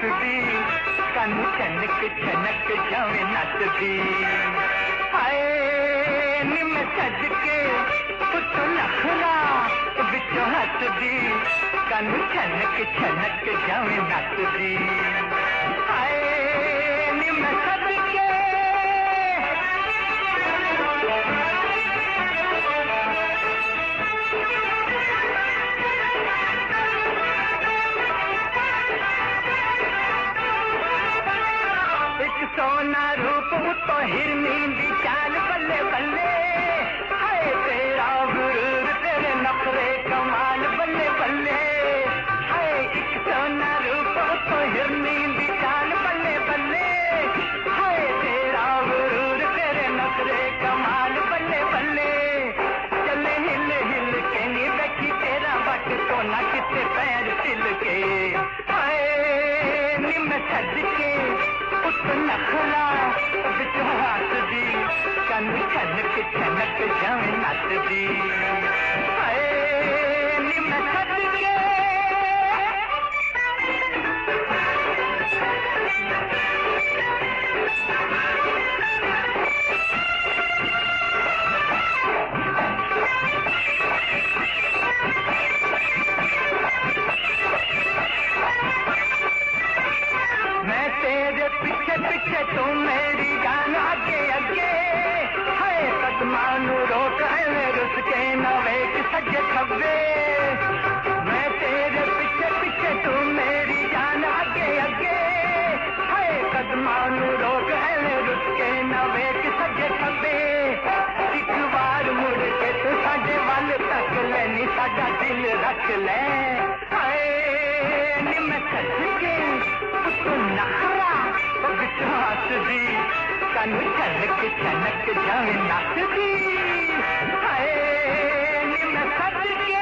हसदी कन छनक छनक जावे नचदी हाय निम सज के पुत नखरा बिचो हसदी कन छनक छनक जावे नचदी हाय निम सज के सोना रूप तो हिरनी दी चाल बल्ले बल्ले हाय तेरा गुरूर तेरे नखरे कमाल बल्ले बल्ले हाय एक सोना रूप तो हिरनी दी चाल बल्ले बल्ले हाय तेरा गुरूर तेरे नखरे कमाल बल्ले बल्ले चले हिल हिल के नी देखी तेरा बट तो ना किते पैर तिल के हाय निम सज के नखरा बिच हसदी कन छनक छनक जावे नचदी हाय निम सज के मैं तेरे पीछे पीछे तू मेरी जान आगे आगे हाय कदमानू रोक है रुस के नवेक सजे खब्बे मैं तेरे पीछे पीछे तू मेरी जान आगे आगे हाय कदमानू रोक है रुस के नवेक सजे खब्बे एक बार मुड़ के तू साडे वल तक ले नी साडा दिल रख ले हाय निम सज के नखरा बिच हसदी कन छनक छनक जावे नचदी हाय निम सज के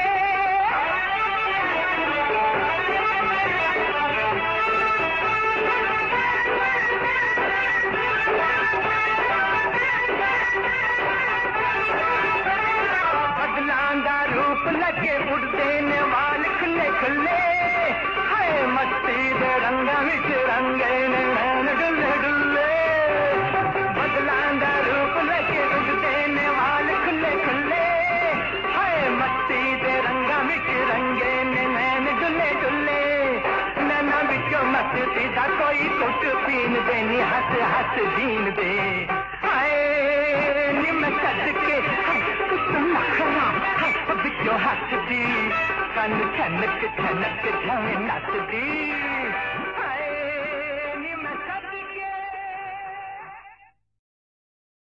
बदलां दा रूप लगे उड़दे ने वाल खुले खुले हाय मस्ती दे रंगा विच रंगे ने नैन डुल्ले डुल्ले बदलां दा रूप लगे उड़दे ने वाल खुले खुले हाय मस्ती दे रंगा विच रंगे ने नैन डुल्ले डुल्ले नैना विचों मस्ती दा कोई कुट पीन दे नी हस हस दीन दे हाय निम सज के पुत नखरा बिचों हसदी कन छनक छनक जावे नचदी